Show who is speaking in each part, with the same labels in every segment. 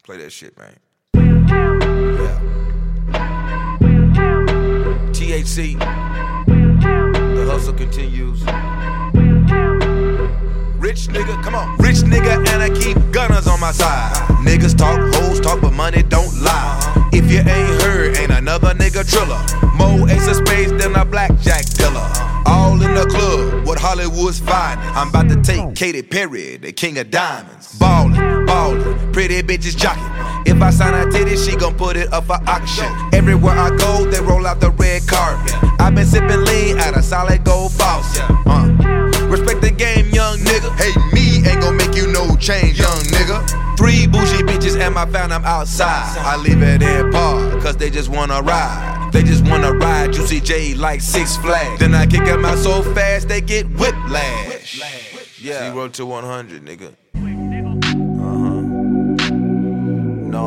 Speaker 1: Play that shit, man. Yeah. THC. The hustle continues. Rich nigga, come on. Rich nigga, and I keep gunners on my side. Niggas talk, hoes talk, but money don't lie. If you ain't heard, ain't another nigga driller. More ace of spades than a blackjack dealer. All in the club, what Hollywood's finest. I'm about to take Katy Perry, the king of diamonds. Ballin', ballin', pretty bitches jockin'. If I sign a titty, she gon' put it up for auction. Everywhere I go, they roll out the red carpet. I've been sippin' lean out of solid gold faucet. Respect the game, young nigga. Hate me ain't gon' make you no change, young nigga. 3 bougie bitches and my fam, I'm outside. I leave it in park, cause they just wanna ride. They just wanna ride Juicy J like Six Flags. Then I kick them out so fast, they get whiplash. Yeah. 0 to 100, nigga. No.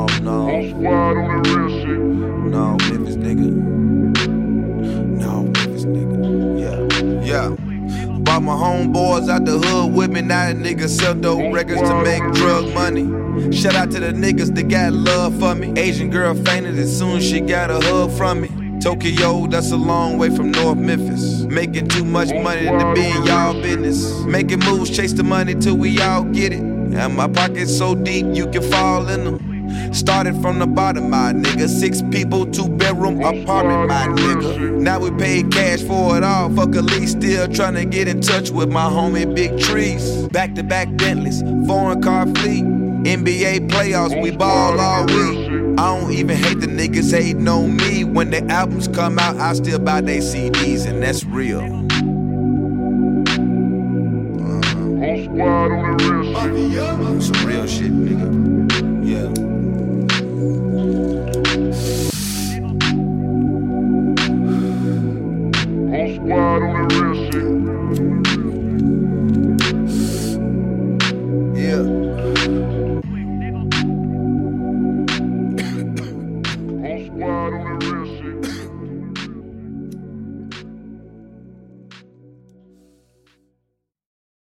Speaker 1: No, Memphis nigga. No, Memphis nigga. Yeah. Bought my homeboys out the hood with me. Now the niggas sell dope records to make drug money. Shout out to the niggas that got love for me. Asian girl fainted as soon as she got a hug from me. Tokyo, that's a long way from North Memphis. Making too much money to be in y'all business. Making moves, chase the money till we all get it. And my pockets so deep you can fall in them. Started from the bottom, my nigga. 6 people, 2-bedroom apartment, my nigga. Now we paid cash for it all. Fuck a lease, still tryna get in touch with my homie Big Trees. Back-to-back Bentleys, foreign car fleet. NBA playoffs, we ball all week. I don't even hate the niggas hating on me. When the albums come out, I still buy they CDs, and that's real. Some real shit, nigga.